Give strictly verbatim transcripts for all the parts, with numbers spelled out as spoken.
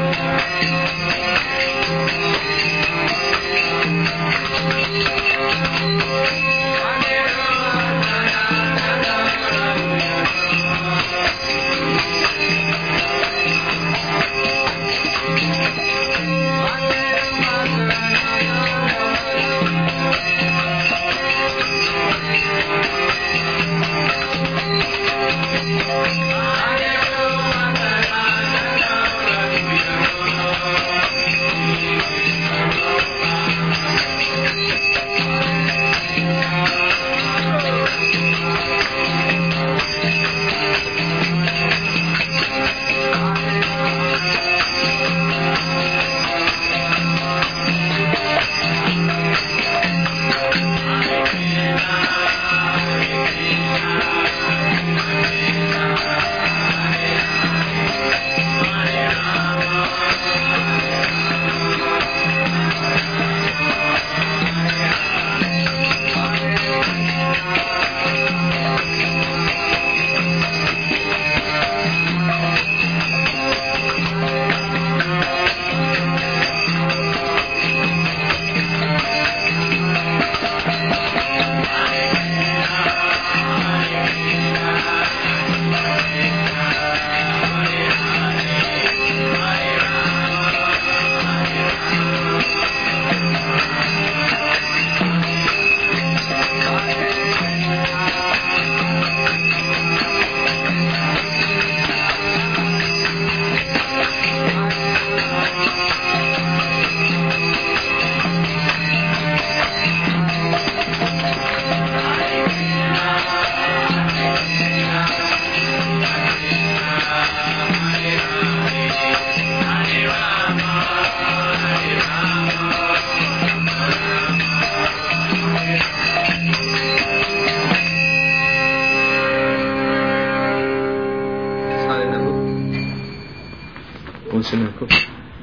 What's in that book?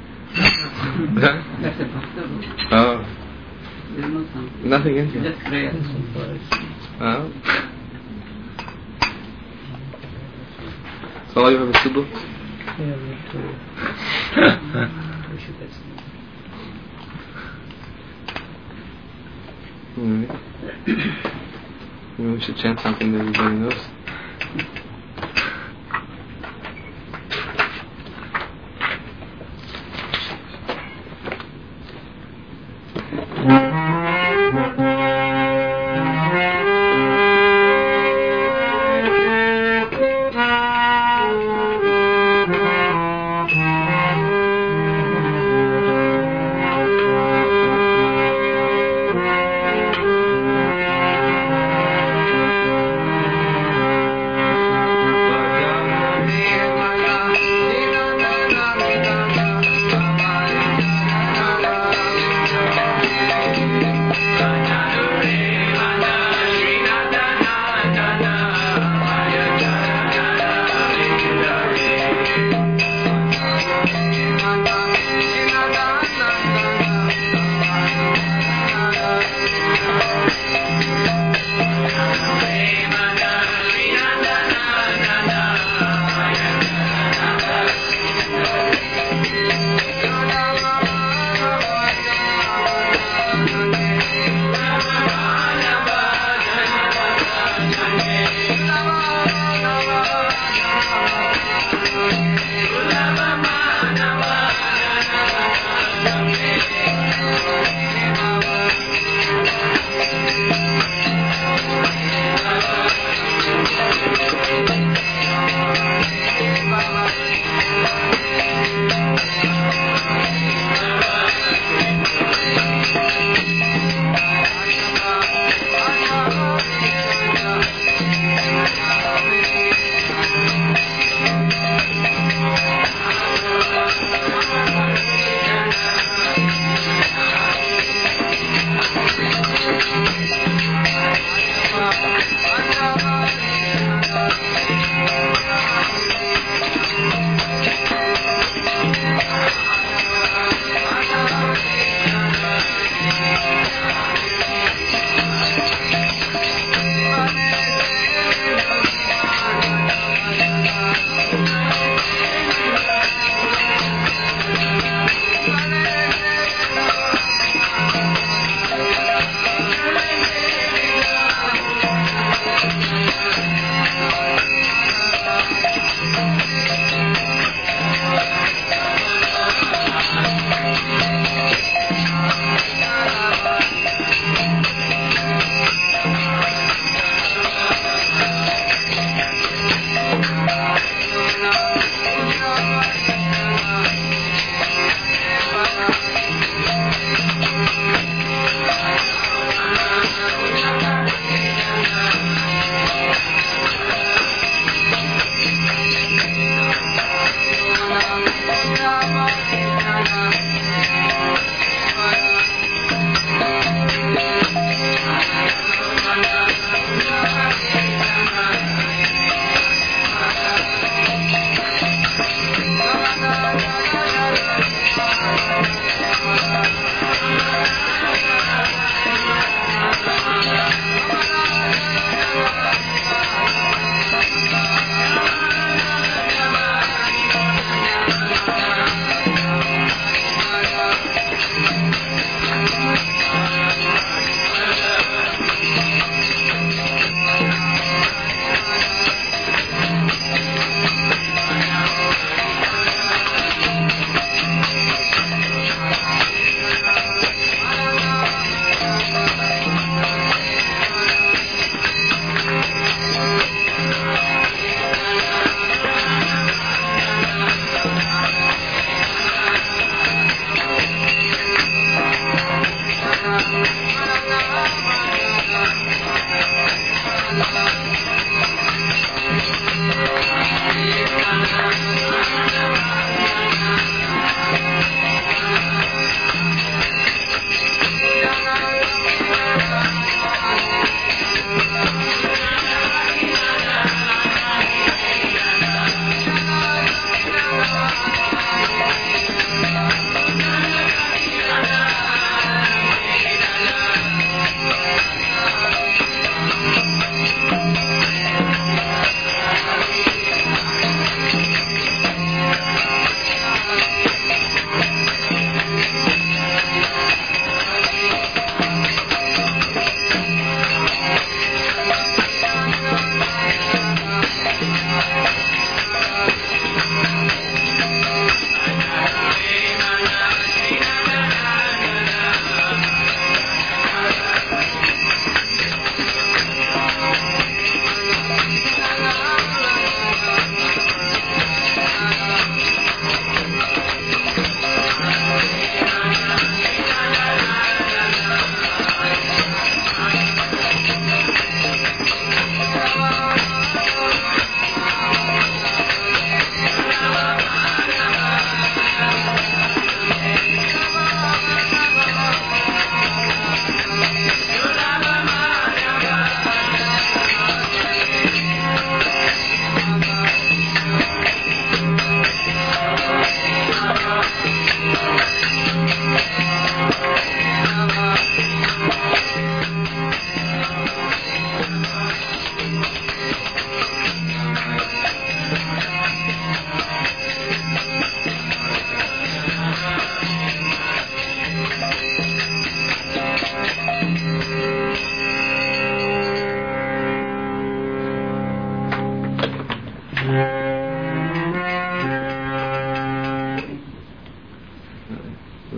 That? That's a bhakta book. Oh. There's no sound. Nothing in here. Just prayer. Oh. So all you have is two books? Yeah, we have two. We should have seen. Mm. Maybe we should chant something that everybody knows. Thank you.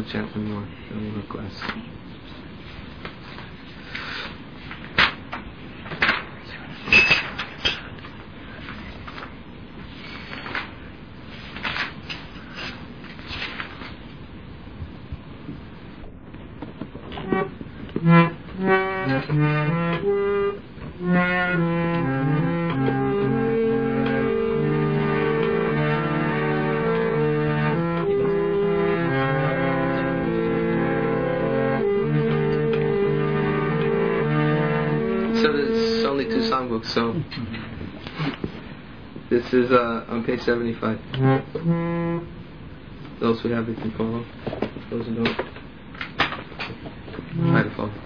chant one more, then we'll have class. So there's only two songbooks, so this is uh, on page seventy-five. Those who have it can follow. Those who don't, try to follow.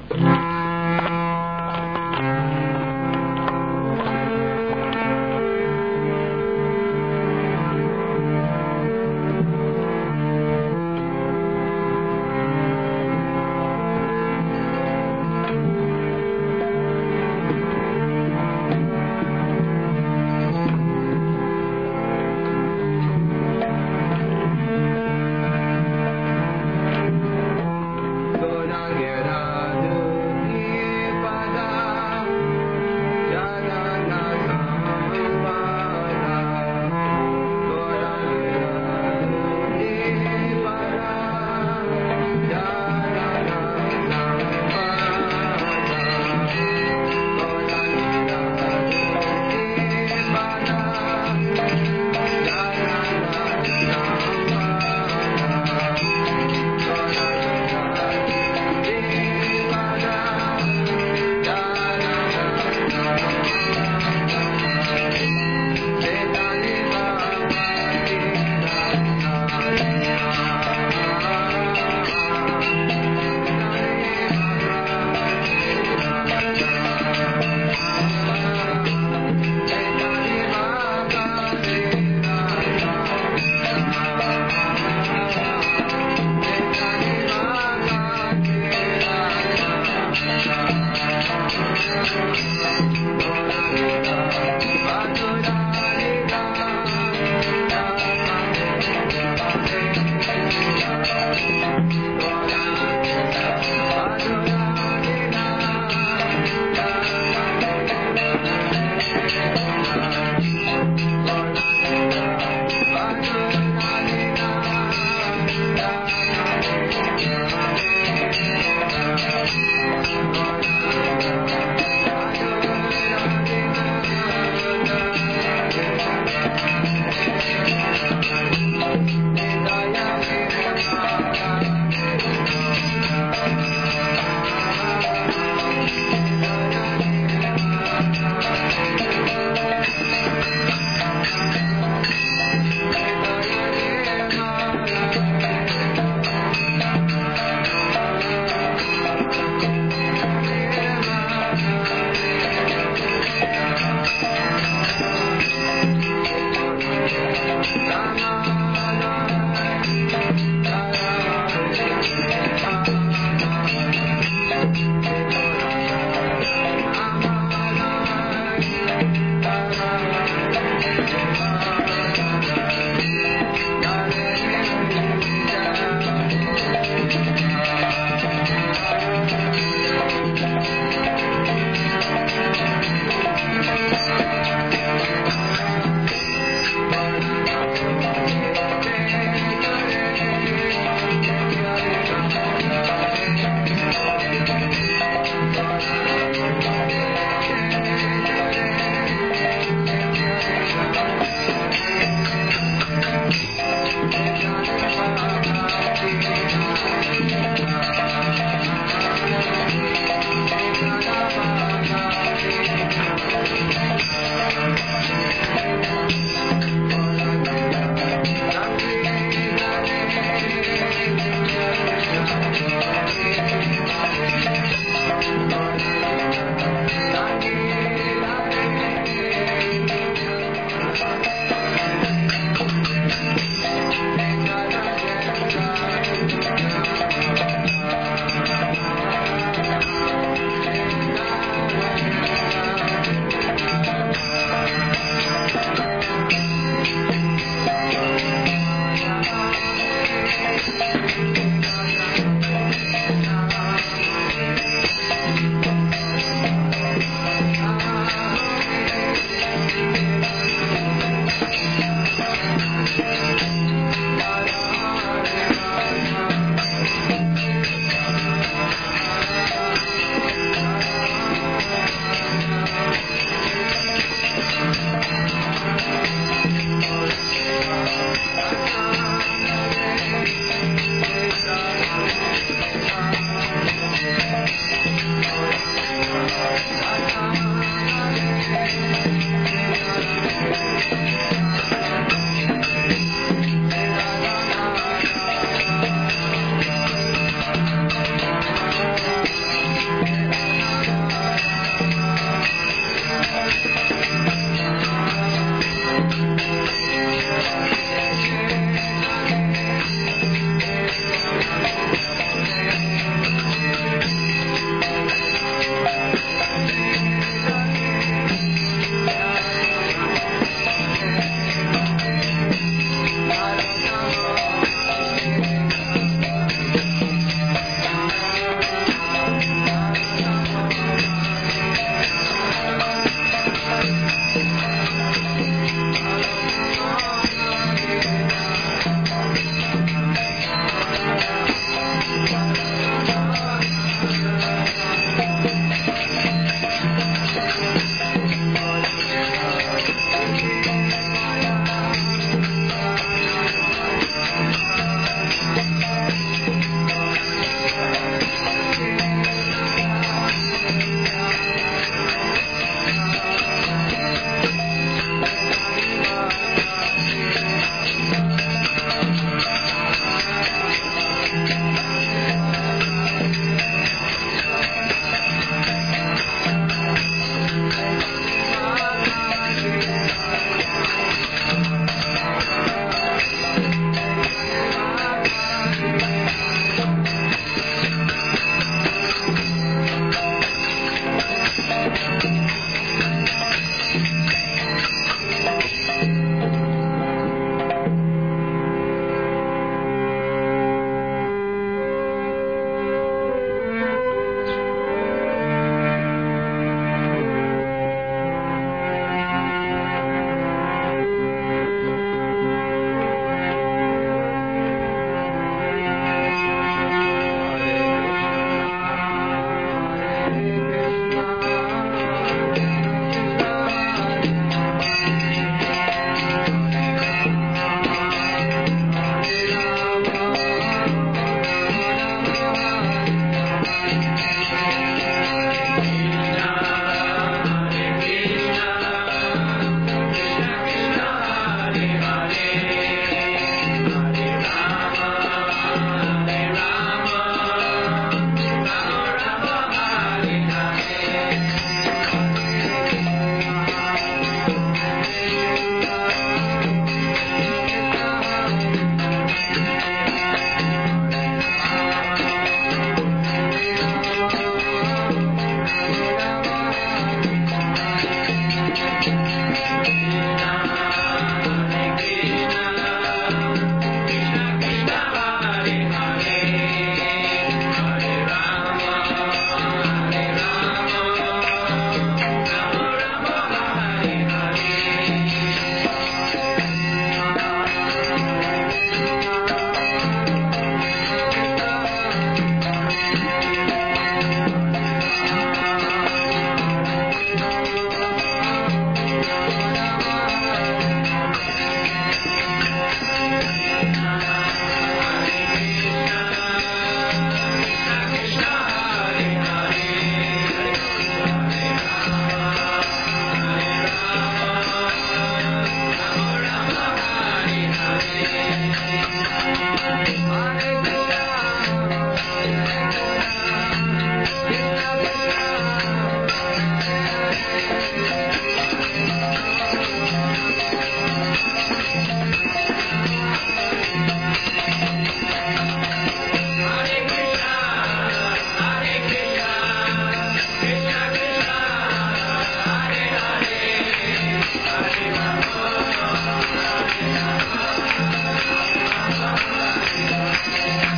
Hare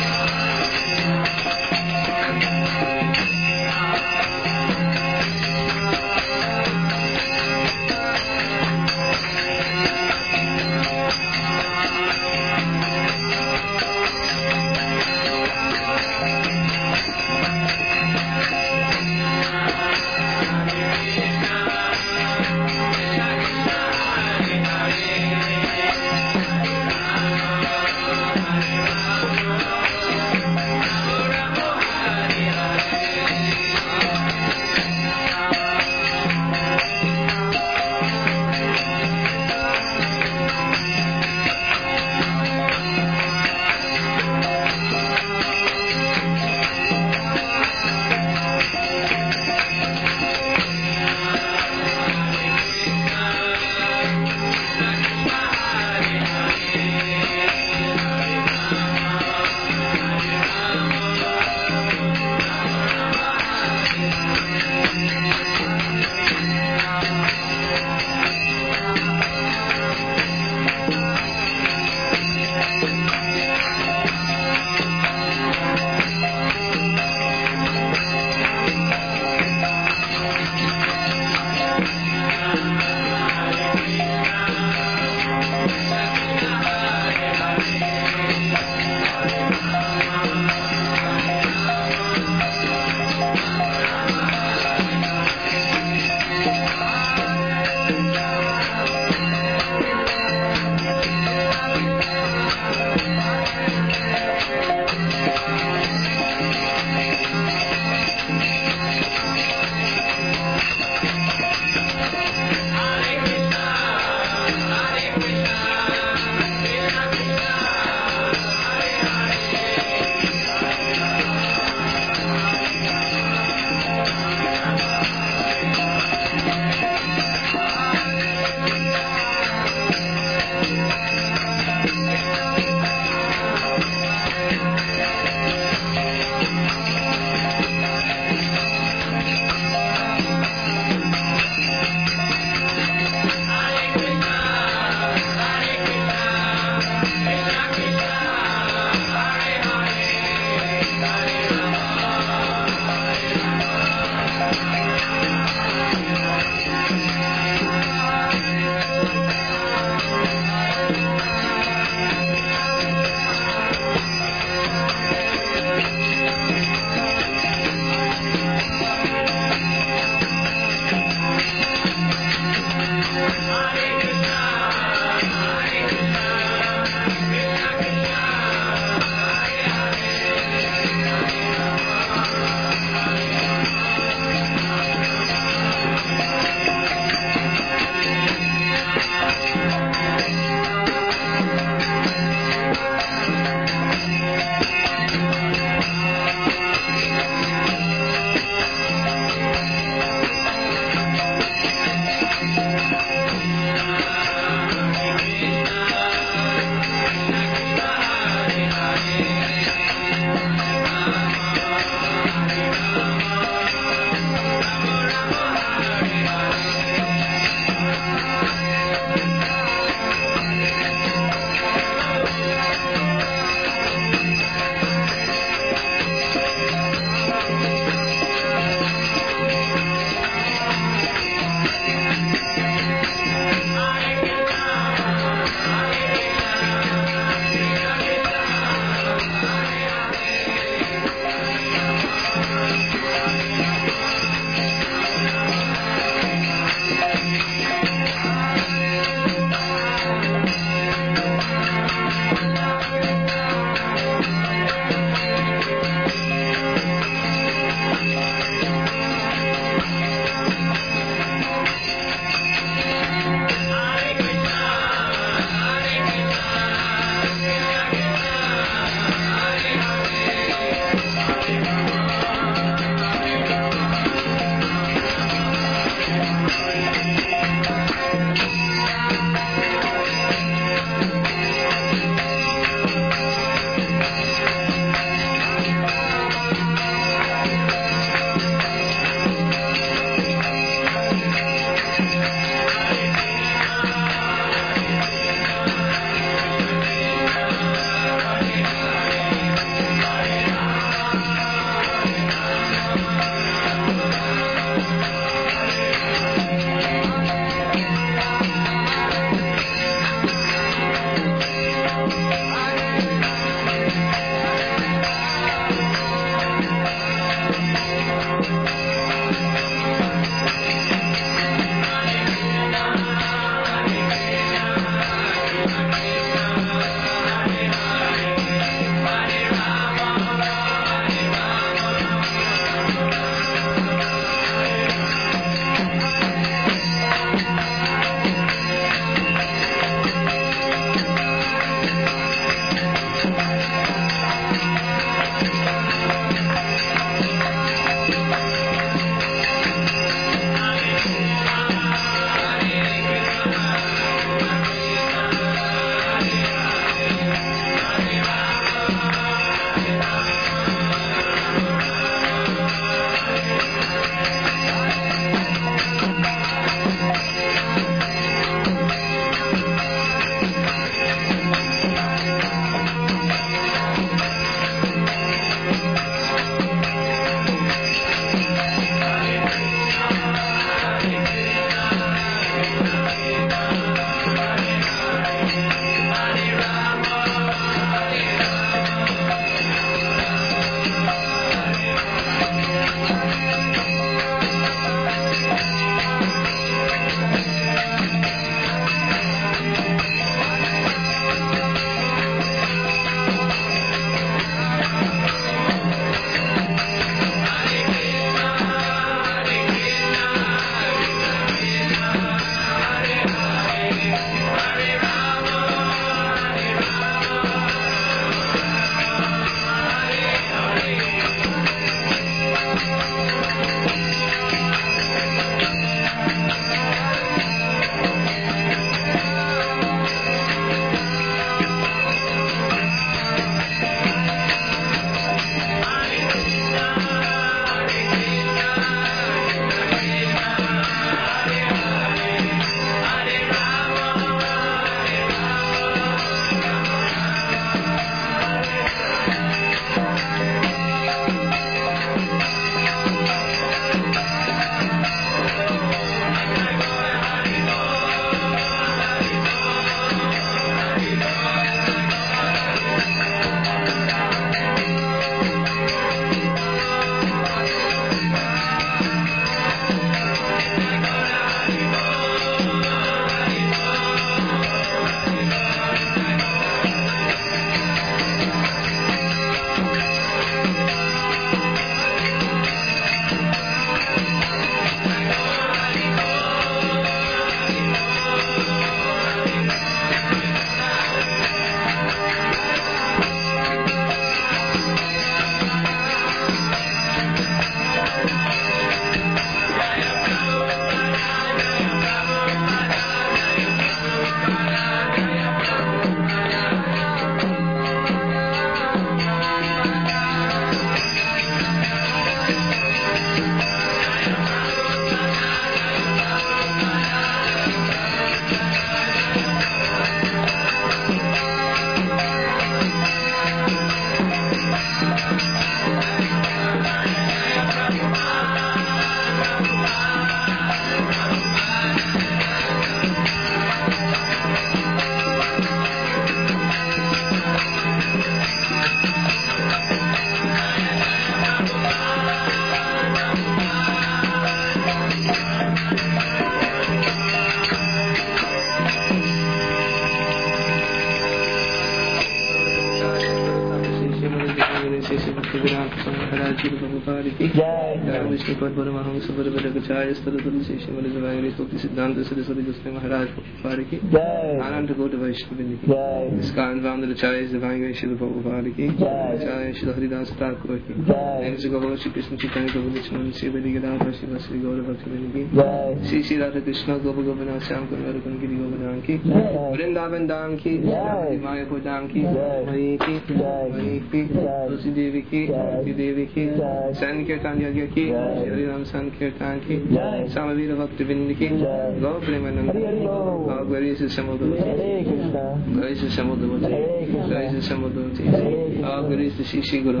Shesha Bhakti Vedanta Swami Maharaj Ji Prabhupada Ki Jai Vishnu Pad Paramaham Sabara Vedakacharya Stadadadi Shesha Mali Zavagari Bhakti Siddhanta Saraswati Goswami Maharaj Prabhupada Ki Jai Ananta Gota Vaishnavindi Ki Jai Iskan Founder Acharyas Zavagari Shila Prabhupada Ki Jai Acharya Shila Haridas Thakur Ki Jai Thanks to Gopal Shri Krishna Chaitanya Prabhu Nityananda Sri Vedi Gadadhar Shiva Sri Gaura Bhaktivinoda Ki Jai Shri Shri Radha Krishna Gopa Gopinath Shyam Kundara Kunkiri Govardhan Ki Vrindavan Dham Ki Mayapur Dham Ki Mahi Ki Mahi Ki Tulsi Devi Ki Ki Devi Ki Sankirtan Yagya Ki Shri Ram Sankirtan Ki Samavira Bhaktivinoda Ki Gaur Premananda Gaur Gaurisa Samudavati Gaurisa Samudavati Gaurisa Samudavati Gaur Gaurisa Shishi Guru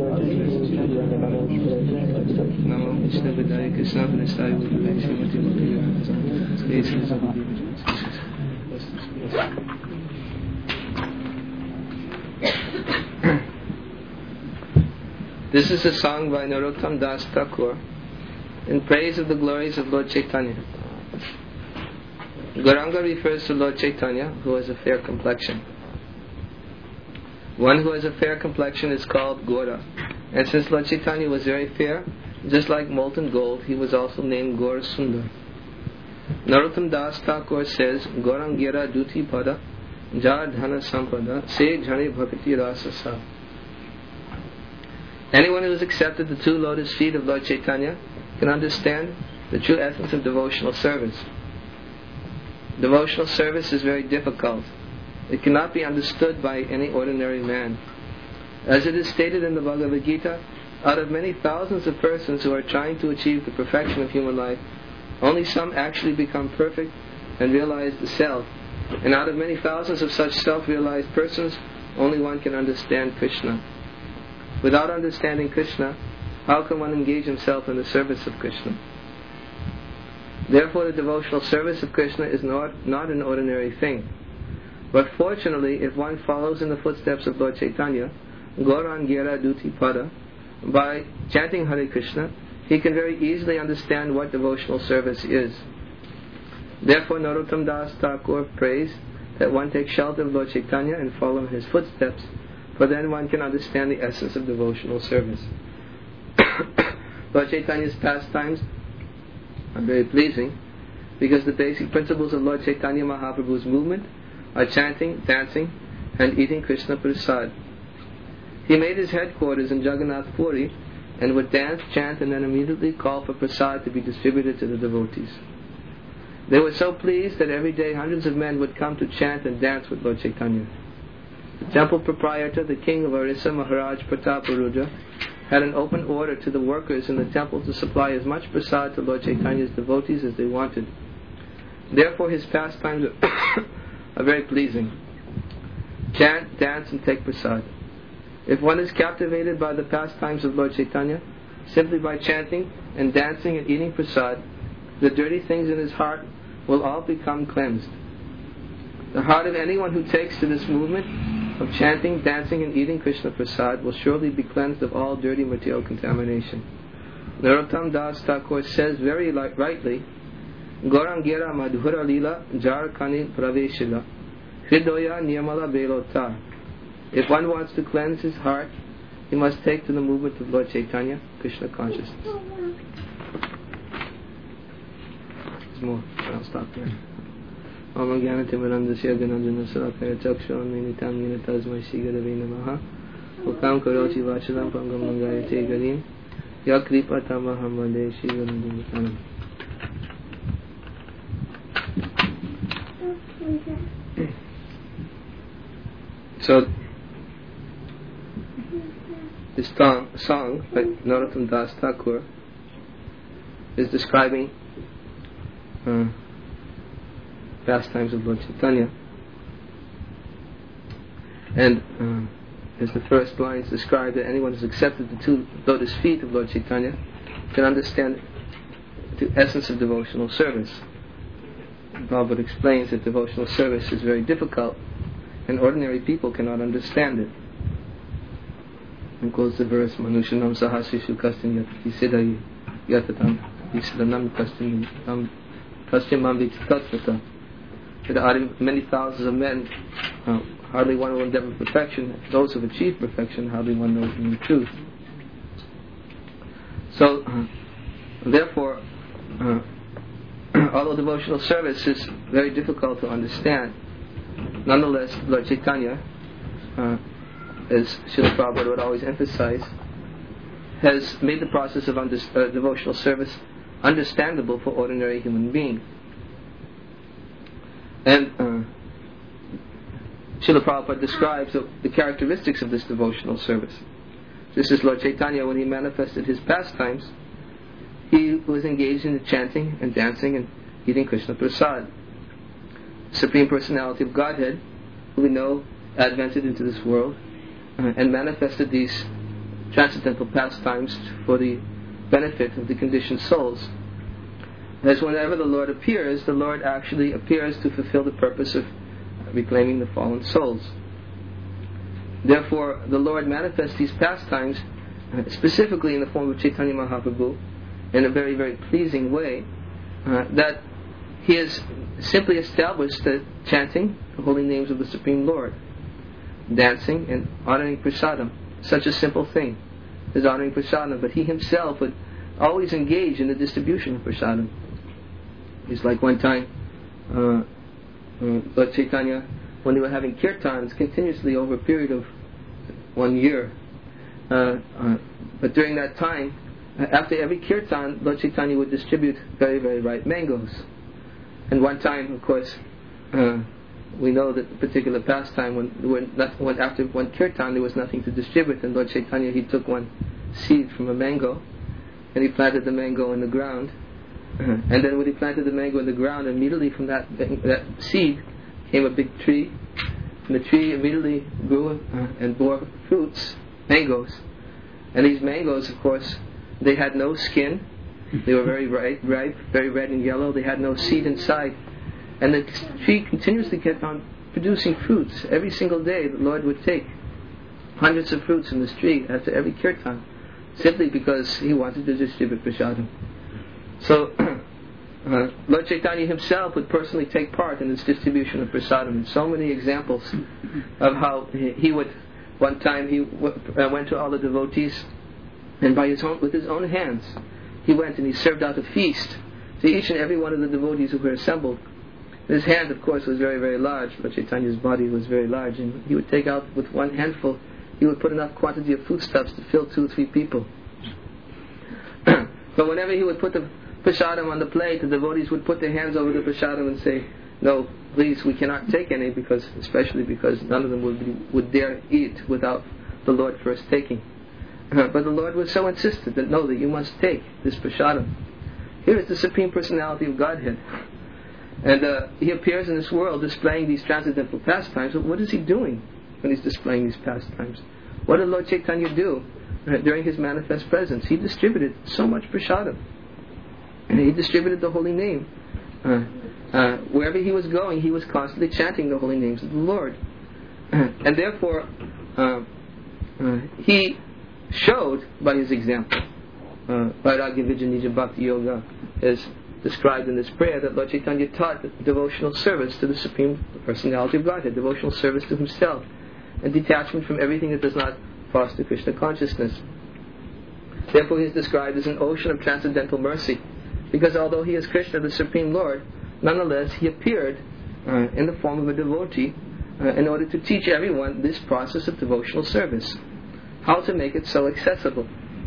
Namo Vishnu Vidaya Krishna Vinasai Vudhaya Srimati Bhakti This is a song by Narottam Das Thakur in praise of the glories of Lord Chaitanya. Gauranga refers to Lord Chaitanya, who has a fair complexion. One who has a fair complexion is called Gaura. And since Lord Chaitanya was very fair, just like molten gold, he was also named Gaur Sundar. Narottam Das Thakur says, Gaurangira Duti Pada, Jar Dhana Sampada, Se Jhane Bhakti Rasa Sa. Anyone who has accepted the two lotus feet of Lord Chaitanya can understand the true essence of devotional service. Devotional service is very difficult. It cannot be understood by any ordinary man. As it is stated in the Bhagavad Gita, out of many thousands of persons who are trying to achieve the perfection of human life, only some actually become perfect and realize the self. And out of many thousands of such self-realized persons, only one can understand Krishna. Without understanding Krishna, how can one engage himself in the service of Krishna? Therefore, the devotional service of Krishna is not, not an ordinary thing. But fortunately, if one follows in the footsteps of Lord Chaitanya, Gaurangira Duti Pada, by chanting Hare Krishna, he can very easily understand what devotional service is. Therefore, Narottam Das Thakur prays that one take shelter of Lord Chaitanya and follow in his footsteps, for then one can understand the essence of devotional service. Lord Chaitanya's pastimes are very pleasing because the basic principles of Lord Chaitanya Mahaprabhu's movement are chanting, dancing, and eating Krishna Prasad. He made his headquarters in Jagannath Puri and would dance, chant, and then immediately call for prasad to be distributed to the devotees. They were so pleased that every day hundreds of men would come to chant and dance with Lord Chaitanya. The temple proprietor, the king of Orissa, Maharaj Prataparudra, had an open order to the workers in the temple to supply as much prasad to Lord Chaitanya's devotees as they wanted. Therefore his pastimes are, are very pleasing. Chant, dance, and take prasad. If one is captivated by the pastimes of Lord Chaitanya, simply by chanting and dancing and eating prasad, the dirty things in his heart will all become cleansed. The heart of anyone who takes to this movement of chanting, dancing, and eating Krishna Prasad will surely be cleansed of all dirty material contamination. Narottam Das Thakur says very li- rightly, Gaurangira Madhura Lila Jar Kani Praveshila Hridoya Niyamala Belota. If one wants to cleanse his heart, he must take to the movement of Lord Chaitanya, Krishna consciousness. There's more, I'll stop there. Om Jnanatimirandasya Gananjana Salakaya Chaksha Ninitam Ninatasmai Shigaravi Namaha Ukam Karochi Vachalam Pangam Mangayate Garim Yakripa Tamaham Vande Shigaranjanatanam. So, this song, song by Narottam Das Thakur is describing uh, pastimes of Lord Chaitanya, and uh, as the first lines describe that anyone who's accepted the two lotus feet of Lord Chaitanya can understand the essence of devotional service. Prabhupada explains that devotional service is very difficult and ordinary people cannot understand it. And quotes the verse, Manushanam sahasrishu kastin yatati yatatam yisidanam kastin kastin mam vitatata. That out of many thousands of men, uh, hardly one will endeavor perfection. Those who have achieved perfection, hardly one knows the truth. So, uh, therefore, uh, although devotional service is very difficult to understand, nonetheless, Lord Chaitanya, uh, as Srila Prabhupada would always emphasize, has made the process of under, uh, devotional service understandable for ordinary human beings. And uh, Srila Prabhupada describes the, the characteristics of this devotional service. This is Lord Chaitanya, when he manifested his pastimes, he was engaged in the chanting and dancing and eating Krishna Prasad. The Supreme Personality of Godhead, who we know advented into this world uh, and manifested these transcendental pastimes for the benefit of the conditioned souls. As whenever the Lord appears, the Lord actually appears to fulfill the purpose of reclaiming the fallen souls. Therefore, the Lord manifests these pastimes uh, specifically in the form of Chaitanya Mahaprabhu in a very, very pleasing way, uh, that he has simply established that chanting the holy names of the Supreme Lord, dancing and honoring prasadam, such a simple thing as honoring prasadam, but he himself would always engage in the distribution of prasadam. It's like one time, uh, uh, Lord Chaitanya, when they were having kirtans continuously over a period of one year, uh, uh, but during that time, uh, after every kirtan, Lord Chaitanya would distribute very, very ripe mangoes. And one time, of course, uh, we know that particular pastime, when, when, not, when after one kirtan there was nothing to distribute, and Lord Chaitanya, he took one seed from a mango, and he planted the mango in the ground. Uh-huh. And then when he planted the mango in the ground, immediately from that that seed came a big tree, and the tree immediately grew uh, and bore fruits, mangoes. And these mangoes, of course, they had no skin. They were very ripe, ripe, very red and yellow. They had no seed inside. And the tree continuously kept on producing fruits. Every single day the Lord would take hundreds of fruits from this tree after every kirtan, simply because he wanted to distribute prasadam. So, uh, Lord Chaitanya himself would personally take part in this distribution of prasadam. And so many examples of how he would, one time he w- uh, went to all the devotees, and by his own, with his own hands, he went and he served out a feast to each and every one of the devotees who were assembled. His hand, of course, was very, very large. Lord Chaitanya's body was very large, and he would take out with one handful, he would put enough quantity of foodstuffs to fill two or three people. But whenever he would put the prasadam on the plate, the devotees would put their hands over the prasadam and say, "No, please, we cannot take any," because, especially because none of them would be, would dare eat without the Lord first taking. Uh, but the Lord was so insistent that no, that you must take this prasadam. Here is the Supreme Personality of Godhead. And uh, he appears in this world displaying these transcendental pastimes. But what is he doing when he's displaying these pastimes? What did Lord Chaitanya do uh, during his manifest presence? He distributed so much prasadam. And he distributed the holy name. Uh, uh, wherever he was going, he was constantly chanting the holy names of the Lord. Uh, and therefore, uh, uh, he showed by his example, uh, Vairagya Vijjanija Bhakti Yoga is described in this prayer, that Lord Chaitanya taught devotional service to the Supreme Personality of Godhead, devotional service to himself, and detachment from everything that does not foster Krishna consciousness. Therefore he is described as an ocean of transcendental mercy, because although he is Krishna, the Supreme Lord, nonetheless he appeared uh, in the form of a devotee uh, in order to teach everyone this process of devotional service, how to make it so accessible.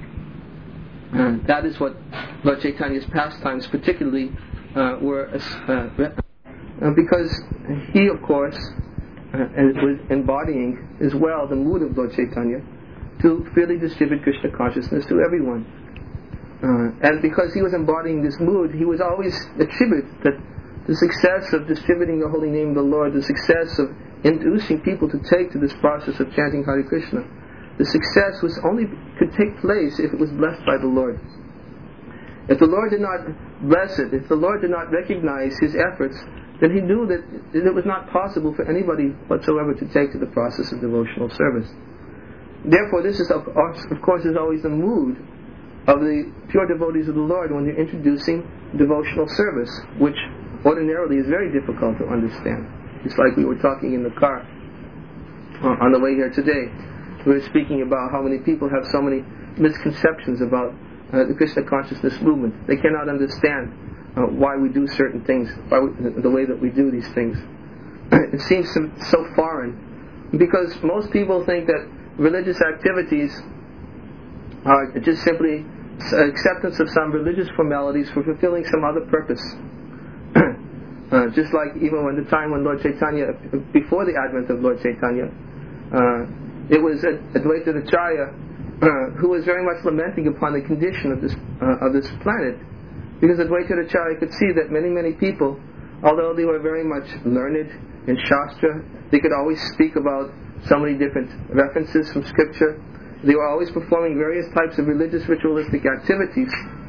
Uh, that is what Lord Chaitanya's pastimes particularly uh, were, uh, uh, because he, of course, uh, was embodying as well the mood of Lord Chaitanya to freely distribute Krishna consciousness to everyone. Uh, and because he was embodying this mood, he was always attributed that the success of distributing the holy name of the Lord, the success of inducing people to take to this process of chanting Hare Krishna, the success was only could take place if it was blessed by the Lord. If the Lord did not bless it, if the Lord did not recognize his efforts, then he knew that it was not possible for anybody whatsoever to take to the process of devotional service. Therefore, this is of course is always the mood of the pure devotees of the Lord when they're introducing devotional service, which ordinarily is very difficult to understand. It's like we were talking in the car. uh, on the way here today, we were speaking about how many people have so many misconceptions about uh, the Krishna consciousness movement. They cannot understand uh, why we do certain things, why we, the way that we do these things. It seems so, so foreign, because most people think that religious activities are just simply acceptance of some religious formalities for fulfilling some other purpose. uh, just like even when the time when Lord Chaitanya, before the advent of Lord Chaitanya, uh, it was Advaita Acharya uh, who was very much lamenting upon the condition of this uh, of this planet, because Advaita Acharya could see that many many people, although they were very much learned in Shastra, they could always speak about so many different references from Scripture. They were always performing various types of religious ritualistic activities.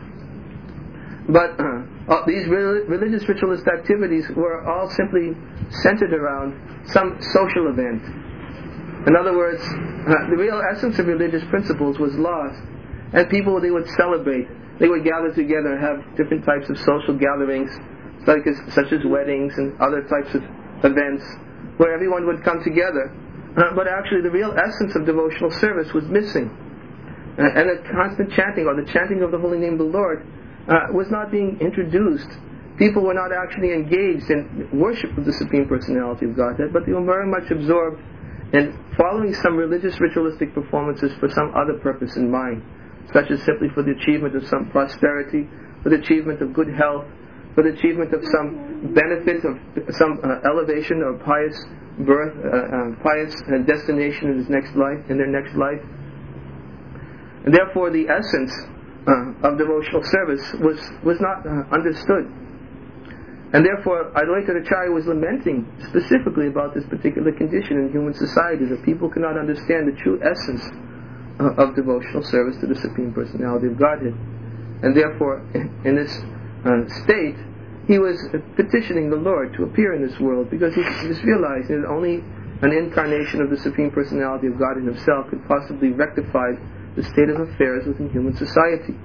But uh, uh, these re- religious ritualist activities were all simply centered around some social event. In other words, uh, the real essence of religious principles was lost. And people, they would celebrate. They would gather together and have different types of social gatherings, such as, such as weddings and other types of events, where everyone would come together. Uh, but actually the real essence of devotional service was missing. Uh, and the constant chanting, or the chanting of the holy name of the Lord, uh, was not being introduced. People were not actually engaged in worship of the Supreme Personality of Godhead, but they were very much absorbed in following some religious ritualistic performances for some other purpose in mind, such as simply for the achievement of some prosperity, for the achievement of good health, for the achievement of some benefit, of some uh, elevation or pious birth, uh, uh, pious uh, destination in his next life, in their next life. And therefore, the essence uh, of devotional service was was not uh, understood. And therefore, Advaita Acharya was lamenting specifically about this particular condition in human society, that people cannot understand the true essence uh, of devotional service to the Supreme Personality of Godhead. And therefore, in this uh, state, he was petitioning the Lord to appear in this world, because he just realized that only an incarnation of the Supreme Personality of God in himself could possibly rectify the state of affairs within human society.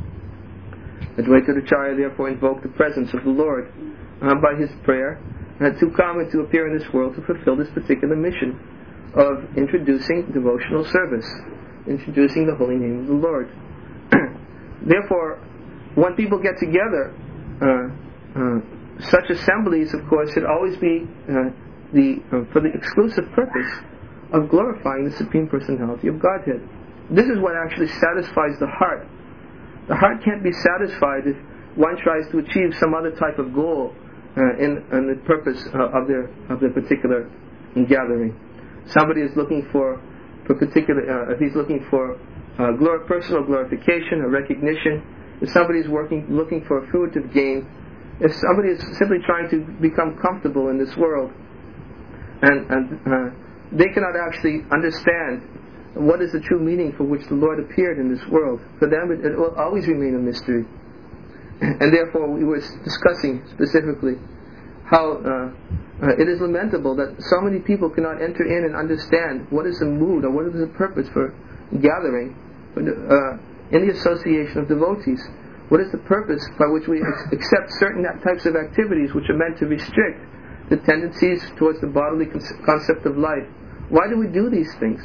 Advaita Acharya therefore invoked the presence of the Lord uh, by his prayer uh, to come and to appear in this world to fulfill this particular mission of introducing devotional service, introducing the holy name of the Lord. Therefore, when people get together, uh, Uh, such assemblies, of course, should always be uh, the uh, for the exclusive purpose of glorifying the Supreme Personality of Godhead. This is what actually satisfies the heart. The heart can't be satisfied if one tries to achieve some other type of goal uh, in, in the purpose uh, of their of their particular gathering. Somebody is looking for, for particular, uh, if he's looking for uh, glor- personal glorification or recognition, if somebody is working looking for a fruitive gain, if somebody is simply trying to become comfortable in this world, and, and uh, they cannot actually understand what is the true meaning for which the Lord appeared in this world, for them it, it will always remain a mystery. And therefore we were discussing specifically how uh, uh, it is lamentable that so many people cannot enter in and understand what is the mood or what is the purpose for gathering uh, in the association of devotees. What is the purpose by which we accept certain types of activities which are meant to restrict the tendencies towards the bodily concept of life? Why do we do these things?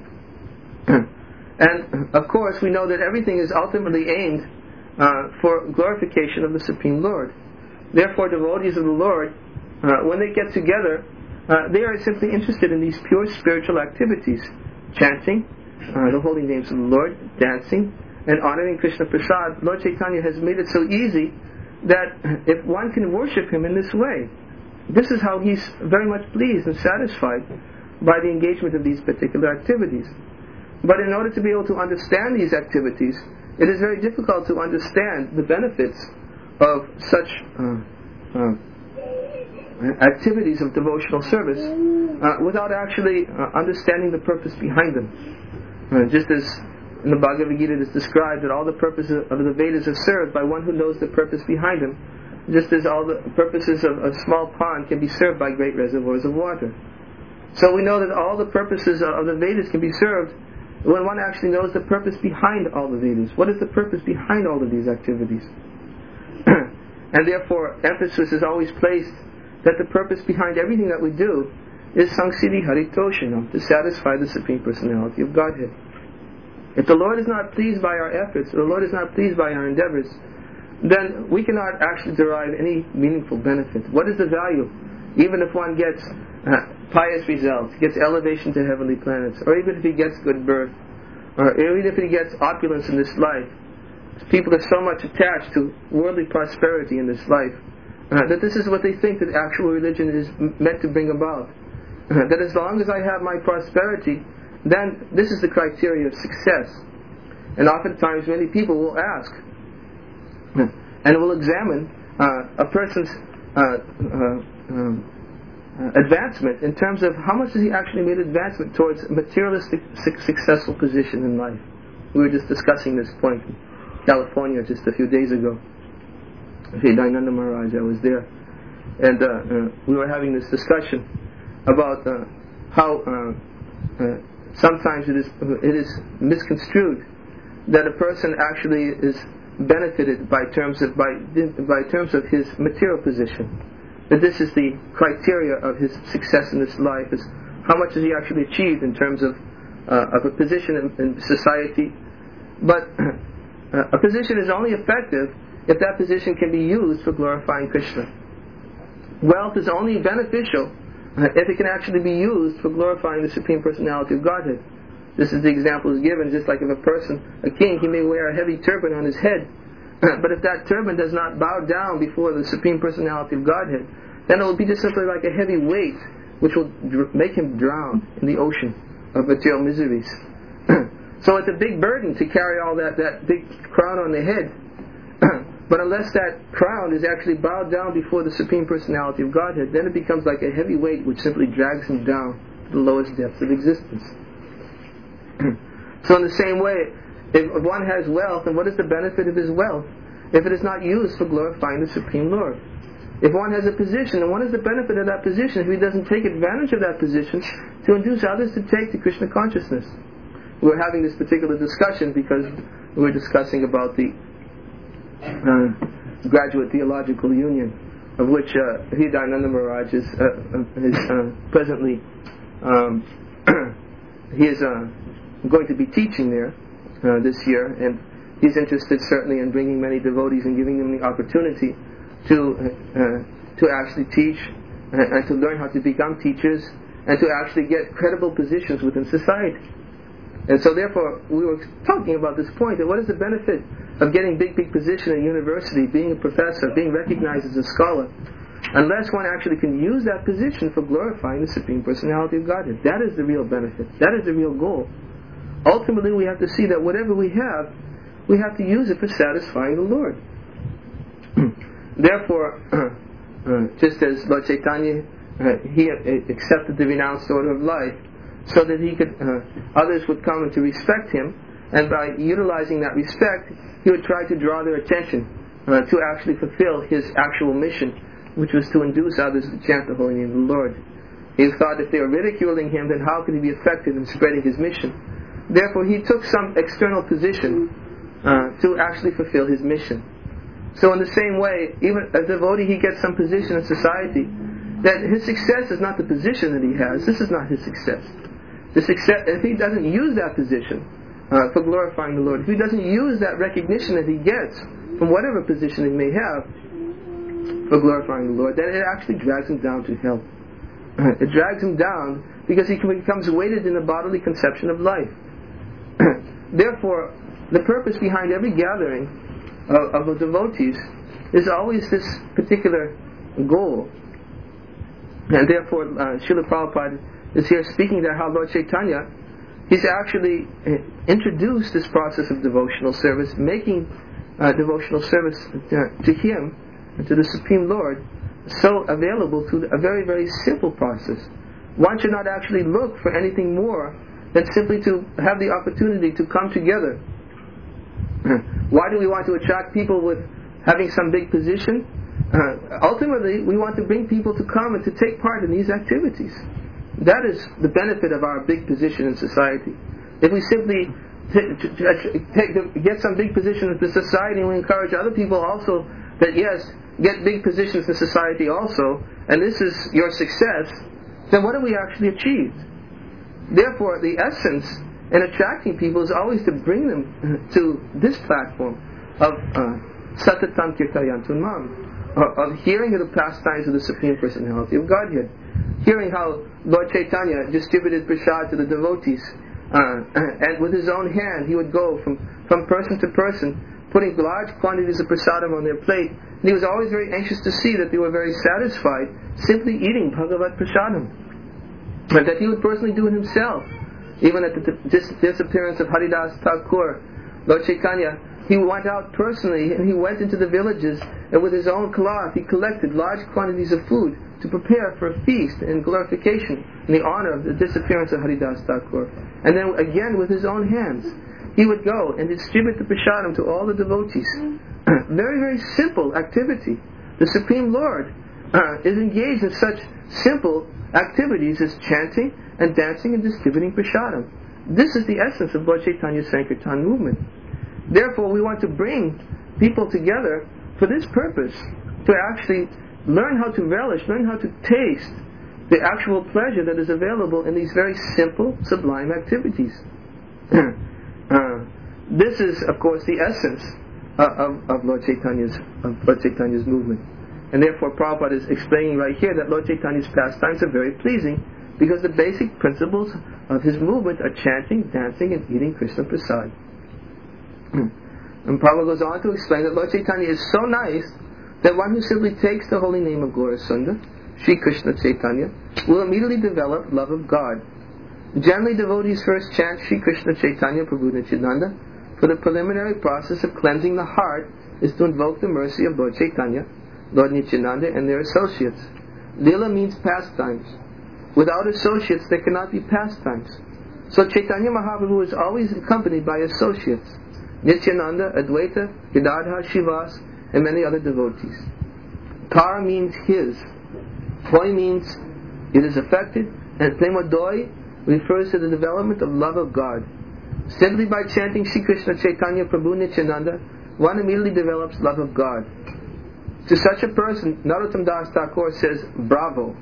And of course we know that everything is ultimately aimed uh, for glorification of the Supreme Lord. Therefore devotees of the Lord, uh, when they get together, uh, they are simply interested in these pure spiritual activities: chanting uh, the holy names of the Lord, dancing, and honoring Krishna Prasad. Lord Chaitanya has made it so easy that if one can worship him in this way, this is how he's very much pleased and satisfied by the engagement of these particular activities. But in order to be able to understand these activities, it is very difficult to understand the benefits of such uh, uh, activities of devotional service uh, without actually uh, understanding the purpose behind them. Uh, just as in the Bhagavad Gita it is described that all the purposes of the Vedas are served by one who knows the purpose behind them, just as all the purposes of a small pond can be served by great reservoirs of water. So we know that all the purposes of the Vedas can be served when one actually knows the purpose behind all the Vedas. What is the purpose behind all of these activities? And therefore emphasis is always placed that the purpose behind everything that we do is Samsiddhi Haritoshanam, to satisfy the Supreme Personality of Godhead. If the Lord is not pleased by our efforts, or the Lord is not pleased by our endeavors, then we cannot actually derive any meaningful benefit. What is the value? Even if one gets uh, pious results, gets elevation to heavenly planets, or even if he gets good birth, or even if he gets opulence in this life, people are so much attached to worldly prosperity in this life, uh, that this is what they think that actual religion is m- meant to bring about. Uh, that as long as I have my prosperity, then this is the criteria of success. And oftentimes many people will ask, and will examine uh, a person's uh, uh, um, uh, advancement in terms of how much has he actually made advancement towards a materialistic su- successful position in life. We were just discussing this point in California just a few days ago. Dayananda Maharaj, I was there, and uh, uh, we were having this discussion about uh, how uh, uh, sometimes it is it is misconstrued that a person actually is benefited by terms of by by terms of his material position. That this is the criteria of his success in this life, is how much has he actually achieved in terms of uh, of a position in, in society. But uh, a position is only effective if that position can be used for glorifying Krishna. Wealth is only beneficial uh, if it can actually be used for glorifying the Supreme Personality of Godhead. This is the example is given, just like if a person, a king, he may wear a heavy turban on his head, but if that turban does not bow down before the Supreme Personality of Godhead, then it will be just simply like a heavy weight, which will dr- make him drown in the ocean of material miseries. So it's a big burden to carry all that, that big crown on the head. But unless that crown is actually bowed down before the Supreme Personality of Godhead, then it becomes like a heavy weight which simply drags him down to the lowest depths of existence. So in the same way, if one has wealth, then what is the benefit of his wealth if it is not used for glorifying the Supreme Lord? If one has a position, then what is the benefit of that position if he doesn't take advantage of that position to induce others to take to Krishna consciousness? We were having this particular discussion because we were discussing about the uh, Graduate Theological Union, of which uh, Hridayananda Maharaj is, uh, is uh, presently um, he is uh, going to be teaching there uh, this year, and he's interested certainly in bringing many devotees and giving them the opportunity to uh, to actually teach and, and to learn how to become teachers and to actually get credible positions within society. And so therefore we were talking about this point, that what is the benefit of getting big big position at university, being a professor, being recognized as a scholar, unless one actually can use that position for glorifying the Supreme Personality of Godhead. That is the real benefit. That is the real goal. Ultimately we have to see that whatever we have, we have to use it for satisfying the Lord. Therefore, uh, just as Lord Chaitanya, uh, he accepted the renounced order of life, so that he could, uh, others would come to respect him, and by utilizing that respect, he would try to draw their attention uh, to actually fulfill his actual mission, which was to induce others to chant the holy name of the Lord. He thought if they were ridiculing him, then how could he be effective in spreading his mission? Therefore, he took some external position uh, to actually fulfill his mission. So in the same way, even a devotee, he gets some position in society, that his success is not the position that he has. This is not his success. The success, if he doesn't use that position uh, for glorifying the Lord, if he doesn't use that recognition that he gets from whatever position he may have for glorifying the Lord, then it actually drags him down to hell. Uh, it drags him down because he becomes weighted in the bodily conception of life. Therefore, the purpose behind every gathering of, of the devotees is always this particular goal. And therefore, uh, Srila Prabhupada is here speaking that how Lord Chaitanya, he's actually introduced this process of devotional service, making uh, devotional service uh, to him and to the Supreme Lord so available through a very, very simple process. One should not actually look for anything more than simply to have the opportunity to come together. Why do we want to attract people with having some big position? Uh, ultimately, we want to bring people to come and to take part in these activities. That is the benefit of our big position in society. If we simply t- t- t- take the, get some big position in the society, and we encourage other people also that yes, get big positions in society also, and this is your success, then what have we actually achieved? Therefore, the essence in attracting people is always to bring them to this platform of uh, Satatam Kirtayantu Mam, of hearing of the pastimes of the Supreme Personality of Godhead, hearing how Lord Chaitanya distributed prasad to the devotees, uh, and with his own hand he would go from, from person to person, putting large quantities of prasadam on their plate, and he was always very anxious to see that they were very satisfied simply eating Bhagavat prasadam, and that he would personally do it himself. Even at the dis- disappearance of Haridas Thakur, Lord Chaitanya, he went out personally and he went into the villages, and with his own cloth he collected large quantities of food to prepare for a feast in glorification in the honor of the disappearance of Haridas Thakur. And then again with his own hands he would go and distribute the prasadam to all the devotees. Very, very simple activity. The Supreme Lord uh, is engaged in such simple activities as chanting and dancing and distributing prasadam. This is the essence of Lord Chaitanya's Sankirtan movement. Therefore, we want to bring people together for this purpose, to actually learn how to relish, learn how to taste the actual pleasure that is available in these very simple, sublime activities. uh, this is, of course, the essence uh, of, of Lord Chaitanya's of Lord Chaitanya's movement. And therefore, Prabhupada is explaining right here that Lord Chaitanya's pastimes are very pleasing, because the basic principles of his movement are chanting, dancing, and eating Krishna Prasad. And Prabhupada goes on to explain that Lord Chaitanya is so nice that one who simply takes the holy name of Gaura Sundar, Sri Krishna Chaitanya, will immediately develop love of God. Generally, devotees first chant Sri Krishna Chaitanya Prabhu Nityananda, for the preliminary process of cleansing the heart is to invoke the mercy of Lord Chaitanya, Lord Nityananda, and their associates. Lila means pastimes. Without associates, there cannot be pastimes. So Chaitanya Mahaprabhu is always accompanied by associates: Nityananda, Advaita, Gadadhar, Shivas, and many other devotees. Tar means his. Toy means it is affected, and Premadoi refers to the development of love of God. Simply by chanting Shri Krishna Chaitanya Prabhu Nityananda, one immediately develops love of God. To such a person, Narottam Das Thakur says, bravo.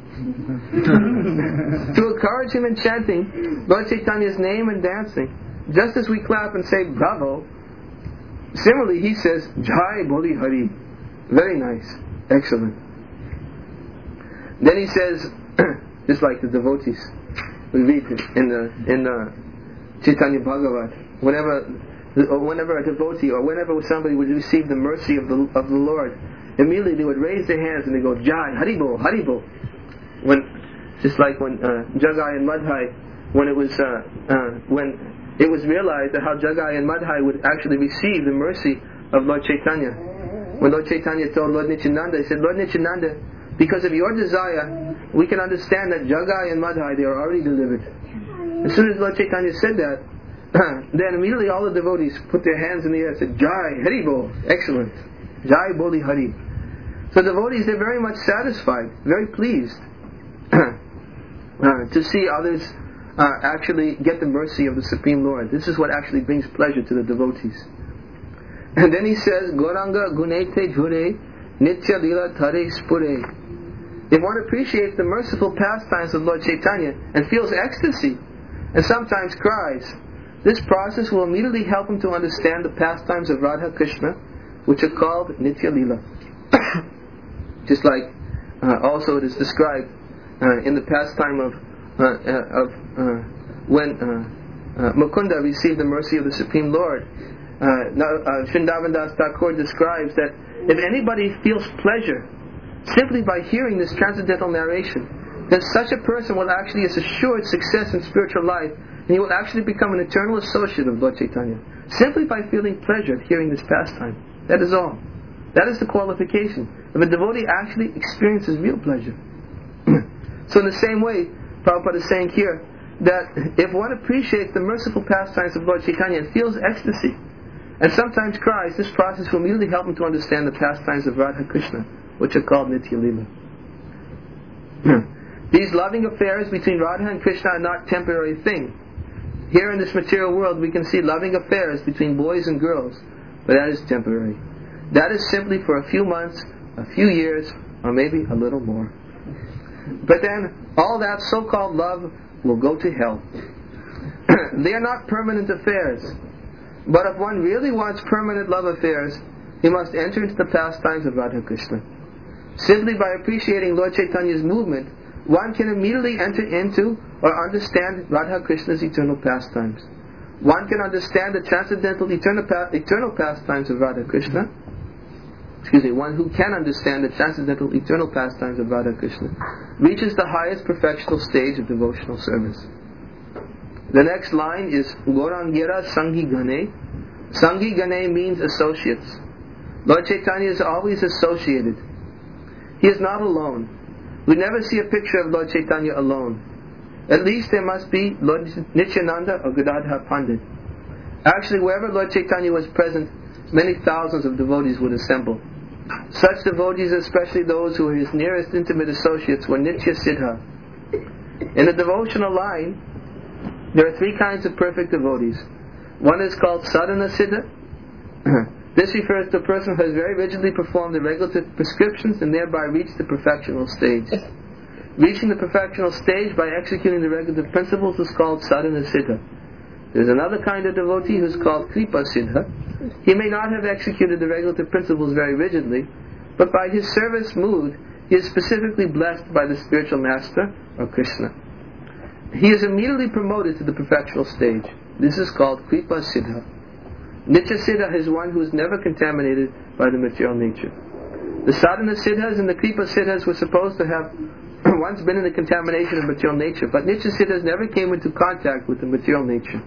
To encourage him in chanting Lord Chaitanya's name and dancing, just as we clap and say bravo, similarly he says Jai Boli Hari. Very nice, excellent. Then he says, just like the devotees, we read in the in the Chaitanya Bhagavat, whenever whenever a devotee or whenever somebody would receive the mercy of the of the Lord, immediately they would raise their hands and they go Jai Haribo Haribo. When just like when uh, Jagai and Madhai, when it was uh, uh, when it was realized that how Jagai and Madhai would actually receive the mercy of Lord Chaitanya. When Lord Chaitanya told Lord Nityananda, he said, Lord Nityananda, because of your desire, we can understand that Jagai and Madhai, they are already delivered. As soon as Lord Chaitanya said that, then immediately all the devotees put their hands in the air and said, Jai, Haribo, excellent. Jai Boli Hari. So devotees, they're very much satisfied, very pleased uh, to see others Uh, actually get the mercy of the Supreme Lord. This is what actually brings pleasure to the devotees. And then he says, Goranga gunete jure nitya lila tare spure. If one appreciates the merciful pastimes of Lord Chaitanya and feels ecstasy and sometimes cries, this process will immediately help him to understand the pastimes of Radha Krishna, which are called nitya lila. Just like uh, also it is described uh, in the pastime of Uh, uh, of uh, when uh, uh, Mukunda received the mercy of the Supreme Lord. Uh, now, uh, Vrindavan Das Thakur describes that if anybody feels pleasure simply by hearing this transcendental narration, then such a person will actually have assured success in spiritual life, and he will actually become an eternal associate of Lord Chaitanya, simply by feeling pleasure at hearing this pastime. That is all. That is the qualification. If a devotee actually experiences real pleasure. So in the same way, Prabhupada is saying here that if one appreciates the merciful pastimes of Lord Chaitanya and feels ecstasy and sometimes cries, this process will immediately help him to understand the pastimes of Radha Krishna, which are called Nitya Lila. These loving affairs between Radha and Krishna are not temporary things. Here in this material world we can see loving affairs between boys and girls, but that is temporary. That is simply for a few months, a few years, or maybe a little more. But then all that so-called love will go to hell. They are not permanent affairs. But if one really wants permanent love affairs, he must enter into the pastimes of Radha Krishna. Simply by appreciating Lord Chaitanya's movement, one can immediately enter into or understand Radha Krishna's eternal pastimes. One can understand the transcendental eternal, pa- eternal pastimes of Radha Krishna. Excuse me, one who can understand the transcendental eternal pastimes of Radha Krishna reaches the highest perfectional stage of devotional service. The next line is Gaurangira Sanghi Gane. Sanghi Gane means associates. Lord Chaitanya is always associated. He is not alone. We never see a picture of Lord Chaitanya alone. At least there must be Lord Nityananda or Gadadhar Pandit. Actually, wherever Lord Chaitanya was present, many thousands of devotees would assemble. Such devotees, especially those who were his nearest intimate associates, were Nitya Siddha. In the devotional line, there are three kinds of perfect devotees. One is called Sadhana Siddha. This refers to a person who has very rigidly performed the regulative prescriptions and thereby reached the perfectional stage. Reaching the perfectional stage by executing the regulative principles is called Sadhana Siddha. There is another kind of devotee who is called Kripa Siddha. He may not have executed the regulative principles very rigidly, but by his service mood, he is specifically blessed by the spiritual master, or Krishna. He is immediately promoted to the perfectional stage. This is called Kripa Siddha. Nitya Siddha is one who is never contaminated by the material nature. The Sadhana Siddhas and the Kripa Siddhas were supposed to have once been in the contamination of material nature, but Nitya Siddhas never came into contact with the material nature.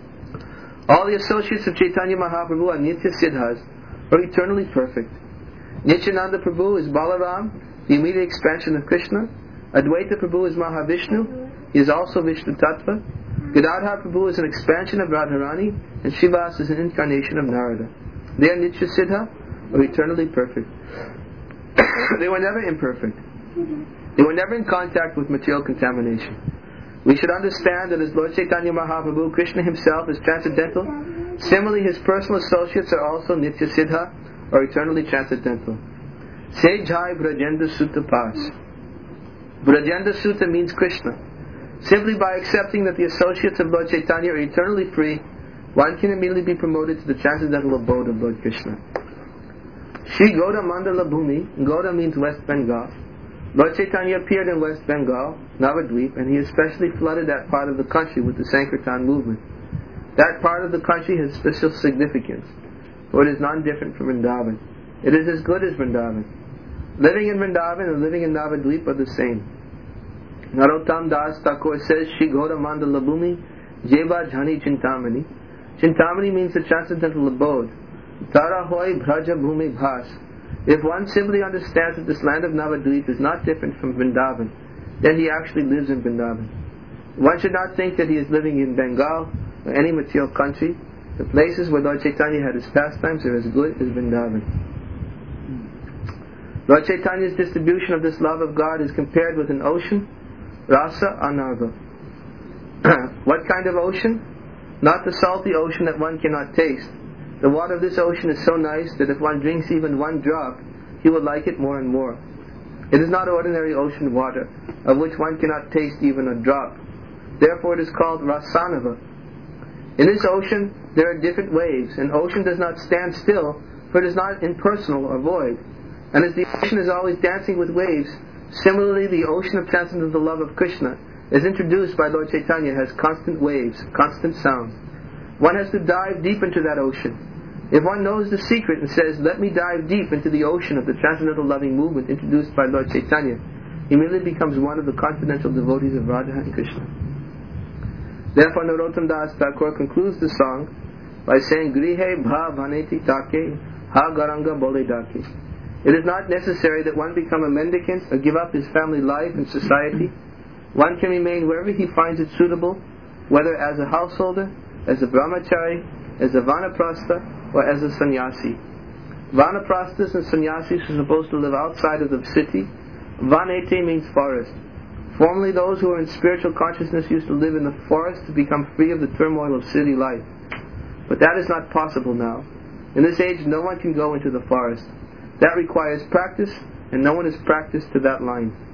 All the associates of Chaitanya Mahaprabhu are Nitya Siddhas, or eternally perfect. Nityananda Prabhu is Balaram, the immediate expansion of Krishna. Advaita Prabhu is Mahavishnu, he is also Vishnu Tattva. Gadadhar Prabhu is an expansion of Radharani, and Shivas is an incarnation of Narada. They are Nitya Siddha, or eternally perfect. They were never imperfect. They were never in contact with material contamination. We should understand that as Lord Chaitanya Mahaprabhu, Krishna himself is transcendental, similarly his personal associates are also Nitya Siddha, or eternally transcendental. Say Jai Brajendra Sutta Pas. Brajendra Sutta means Krishna. Simply by accepting that the associates of Lord Chaitanya are eternally free, one can immediately be promoted to the transcendental abode of Lord Krishna. Shri Gauda Mandala Bhumi, Gauda means West Bengal. Lord Chaitanya appeared in West Bengal, Navadvip, and he especially flooded that part of the country with the Sankirtan movement. That part of the country has special significance, for it is none different from Vrindavan. It is as good as Vrindavan. Living in Vrindavan and living in Navadvip are the same. Narottam Das Thakur says, Shri Gauda Mandala Bhumi, Jeva Jhani Chintamani. Chintamani means the transcendental abode. Tara Hoy Bhraja Bhumi Bhas. If one simply understands that this land of Navadvip is not different from Vrindavan, then he actually lives in Vrindavan. One should not think that he is living in Bengal or any material country. The places where Lord Chaitanya had his pastimes are as good as Vrindavan. Lord Chaitanya's distribution of this love of God is compared with an ocean, Rasa Anarva. What kind of ocean? Not the salty ocean that one cannot taste. The water of this ocean is so nice that if one drinks even one drop, he will like it more and more. It is not ordinary ocean water, of which one cannot taste even a drop. Therefore it is called Rasanava. In this ocean, there are different waves, and ocean does not stand still, for it is not impersonal or void. And as the ocean is always dancing with waves, similarly the ocean of transcendental love of Krishna, as introduced by Lord Chaitanya, has constant waves, constant sound. One has to dive deep into that ocean. If one knows the secret and says, let me dive deep into the ocean of the transcendental loving movement introduced by Lord Chaitanya, he immediately becomes one of the confidential devotees of Radha and Krishna. Therefore Narottam Das Thakur concludes the song by saying, Grihe bha vaneti take, ha garanga bole dake. It is not necessary that one become a mendicant or give up his family life and society. One can remain wherever he finds it suitable, whether as a householder, as a brahmachari, as a vanaprastha, or as a sannyasi. Vanaprasthas and sannyasis are supposed to live outside of the city. Vanete means forest. Formerly those who were in spiritual consciousness used to live in the forest to become free of the turmoil of city life. But that is not possible now. In this age no one can go into the forest. That requires practice, and no one is practiced to that line.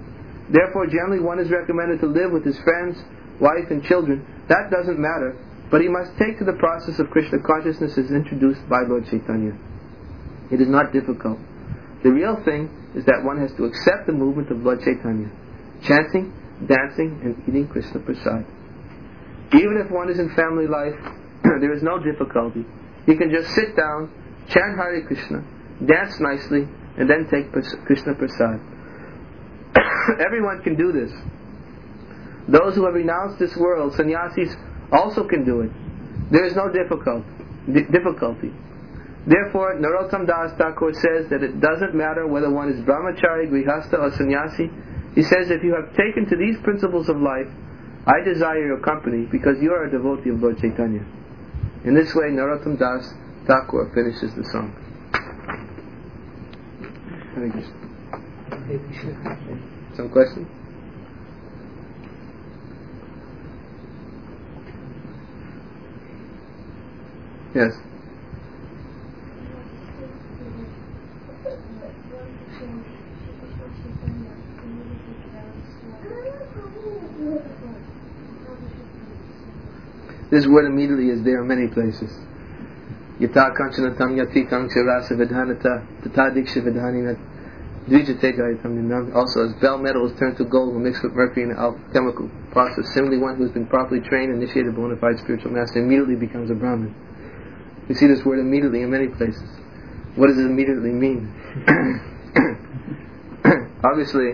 Therefore, generally one is recommended to live with his friends, wife, and children. That doesn't matter, but he must take to the process of Krishna consciousness as introduced by Lord Chaitanya. It is not difficult. The real thing is that one has to accept the movement of Lord Chaitanya, chanting, dancing, and eating Krishna Prasad. Even if one is in family life, there is no difficulty. You can just sit down, chant Hare Krishna, dance nicely, and then take Krishna Prasad. Everyone can do this. Those who have renounced this world, sannyasis, also can do it. There is no difficult, di- difficulty. Therefore, Narottam Das Thakur says that it doesn't matter whether one is brahmachari, grihastha, or sannyasi. He says, if you have taken to these principles of life, I desire your company because you are a devotee of Lord Chaitanya. In this way, Narottam Das Thakur finishes the song. Hare Krishna. Some questions? Yes. This word immediately is there in many places. Yata kanchanatam yati kanksha rasa vidhanata tatadiksha vidhanina dvijate gayatam. Also, as bell metal is turned to gold when mixed with mercury in an alchemical process, similarly one who has been properly trained and initiated bona fide spiritual master immediately becomes a Brahmin. We see this word immediately in many places. What does it immediately mean? Obviously,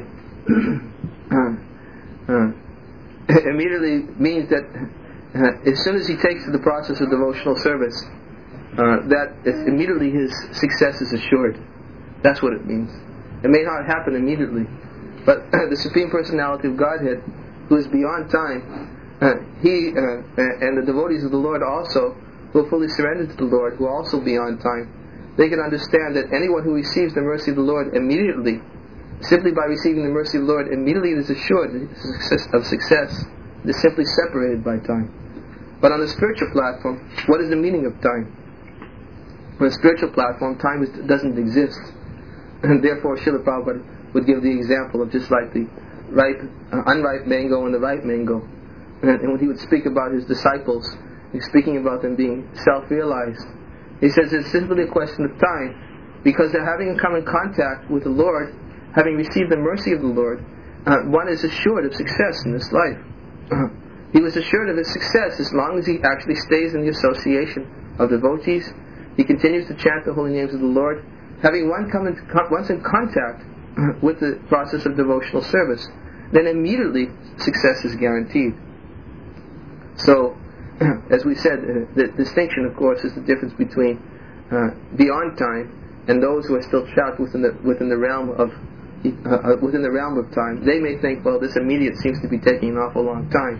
uh, uh, immediately means that uh, as soon as he takes to the process of devotional service, uh, that immediately his success is assured. That's what it means. It may not happen immediately, but the Supreme Personality of Godhead, who is beyond time, uh, he uh, and the devotees of the Lord also, who are fully surrendered to the Lord, who are also beyond time, they can understand that anyone who receives the mercy of the Lord immediately, simply by receiving the mercy of the Lord, immediately it is assured of success. It is simply separated by time. But on the spiritual platform, what is the meaning of time? On the spiritual platform, time is, doesn't exist. And therefore, Srila Prabhupada would give the example of just like the ripe, uh, unripe mango and the ripe mango. And, and when he would speak about his disciples, he's speaking about them being self-realized. He says it's simply a question of time, because they're having come in contact with the Lord, having received the mercy of the Lord, uh, one is assured of success in this life. Uh, he was assured of his success as long as he actually stays in the association of devotees. He continues to chant the holy names of the Lord. Having one come in, once in contact with the process of devotional service, then immediately success is guaranteed. So, as we said, uh, the distinction, of course, is the difference between uh, beyond time and those who are still trapped within the within the realm of uh, within the realm of time. They may think, well, this immediate seems to be taking an awful long time,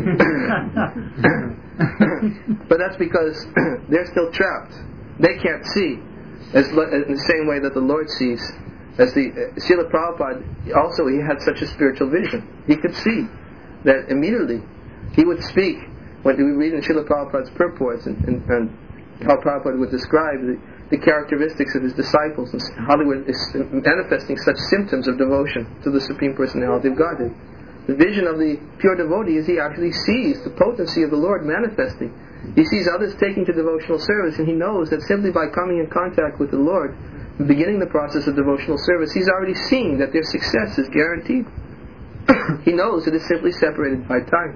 but that's because they're still trapped. They can't see, as lo- in the same way that the Lord sees. As the uh, Srila Prabhupada also, he had such a spiritual vision. He could see that immediately. He would speak. When we read in Srila Prabhupada's purports and, and, and how Prabhupada would describe the, the characteristics of his disciples and how they were manifesting such symptoms of devotion to the Supreme Personality of Godhead. The vision of the pure devotee is he actually sees the potency of the Lord manifesting. He sees others taking to devotional service, and he knows that simply by coming in contact with the Lord, beginning the process of devotional service, he's already seeing that their success is guaranteed. He knows it is simply separated by time.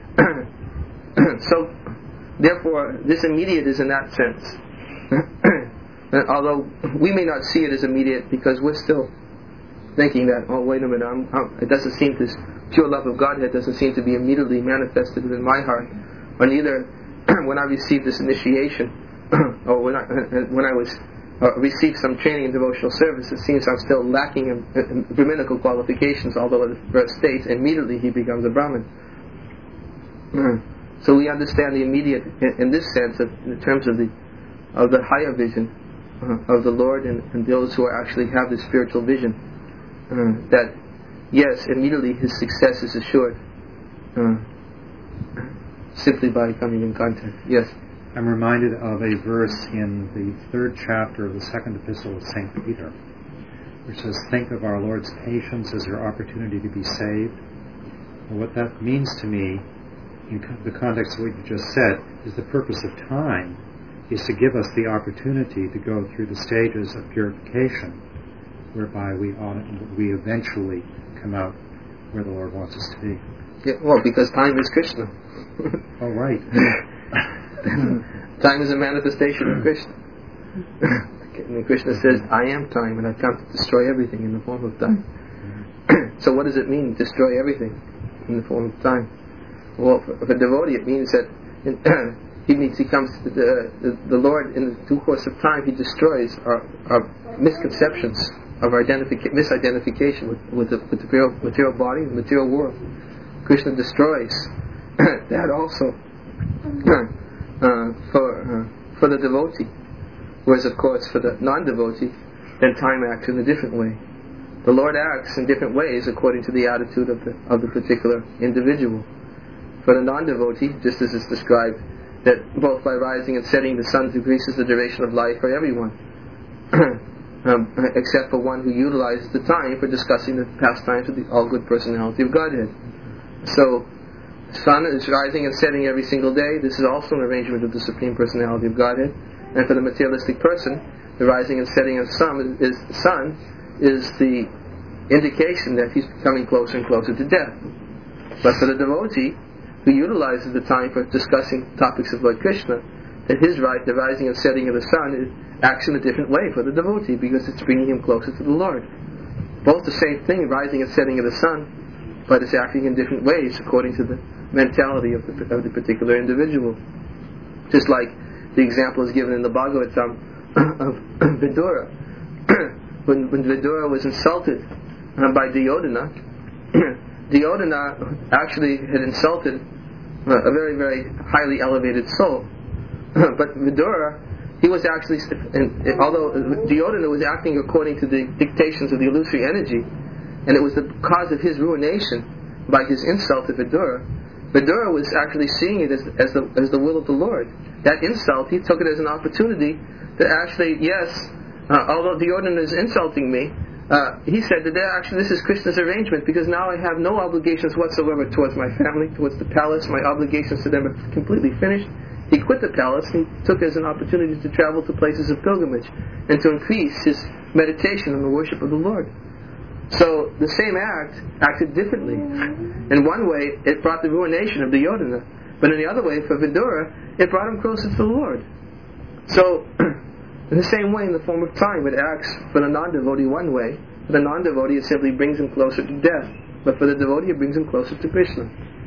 So, therefore, this immediate is in that sense. Although we may not see it as immediate because we're still thinking that, oh, wait a minute, I'm, I'm, it doesn't seem this pure love of Godhead doesn't seem to be immediately manifested in my heart. Or neither when I received this initiation, or when I, when I was uh, received some training in devotional service, it seems I'm still lacking in, in Brahminical qualifications, although the verse states, immediately he becomes a Brahmin. So we understand the immediate in, in this sense, of, in terms of the of the higher vision uh, of the Lord and, and those who are actually have this spiritual vision. Uh, that yes, immediately his success is assured uh, simply by coming in contact. Yes. I'm reminded of a verse in the third chapter of the second epistle of Saint Peter, which says, think of our Lord's patience as your opportunity to be saved. And what that means to me, in the context of what you just said, is the purpose of time is to give us the opportunity to go through the stages of purification, whereby we we eventually come out where the Lord wants us to be. Yeah, well, because time is Krishna. Oh, right. Time is a manifestation of Krishna. And Krishna says, I am time, and I've come to destroy everything in the form of time. So what does it mean, destroy everything in the form of time? Well, for, for a devotee, it means that in, he means he comes to the, the, the Lord in the due course of time. He destroys our, our misconceptions of our identifica- misidentification with, with, the, with the material, material body, the material world. Krishna destroys that also uh, for uh, for the devotee. Whereas, of course, for the non-devotee, then time acts in a different way. The Lord acts in different ways according to the attitude of the of the particular individual. For the non-devotee, just as is described, that both by rising and setting the sun decreases the duration of life for everyone, um, except for one who utilizes the time for discussing the pastimes of the all-good personality of Godhead. So, the sun is rising and setting every single day. This is also an arrangement of the Supreme Personality of Godhead. And for the materialistic person, the rising and setting of the sun is, the sun is the indication that he's becoming closer and closer to death. But for the devotee, who utilizes the time for discussing topics of Lord Krishna, that his right, the rising and setting of the sun, is, acts in a different way for the devotee, because it's bringing him closer to the Lord. Both the same thing, rising and setting of the sun, but it's acting in different ways according to the mentality of the, of the particular individual. Just like the example is given in the Bhagavatam of Vidura. when, when Vidura was insulted uh, by Duryodhana, Duryodhana actually had insulted uh, a very, very highly elevated soul. But Vidura, he was actually, and, and although Duryodhana was acting according to the dictations of the illusory energy, and it was the cause of his ruination by his insult to Vidura, Vidura was actually seeing it as, as, the, as the will of the Lord. That insult, he took it as an opportunity to actually, yes, uh, although Duryodhana is insulting me, uh, he said that actually this is Krishna's arrangement, because now I have no obligations whatsoever towards my family, towards the palace. My obligations to them are completely finished. He quit the palace, and he took it as an opportunity to travel to places of pilgrimage and to increase his meditation on the worship of the Lord. So the same act acted differently. In one way, it brought the ruination of Duryodhana, but in the other way, for Vidura, it brought him closer to the Lord. So, in the same way, in the form of time, it acts for the non-devotee one way. For the non-devotee, it simply brings him closer to death. But for the devotee, it brings him closer to Krishna.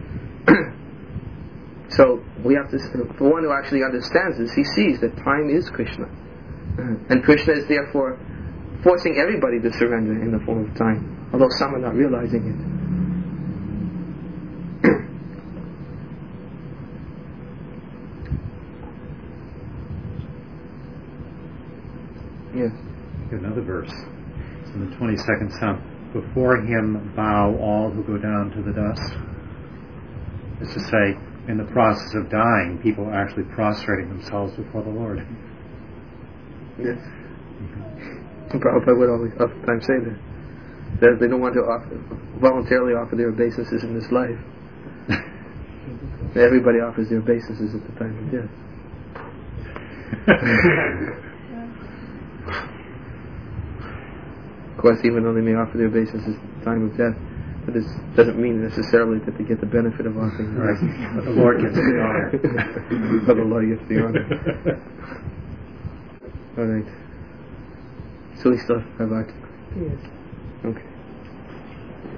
So, we have to, for one who actually understands this, he sees that time is Krishna. And Krishna is therefore forcing everybody to surrender in the form of time, although some are not realizing it. Yes. Another verse. It's in the twenty-second Psalm. Before him bow all who go down to the dust. It's to say, in the process of dying, people are actually prostrating themselves before the Lord. Yes. Prabhupada would always oftentimes say that, that they don't want to offer, voluntarily offer their obeisances in this life. Everybody offers their obeisances at the time of death. Of course, even though they may offer their obeisances at the time of death, but this doesn't mean necessarily that they get the benefit of offering. Right. But the Lord gets the honor. But the Lord gets the honor. All right. So we still have our... Yes. Okay.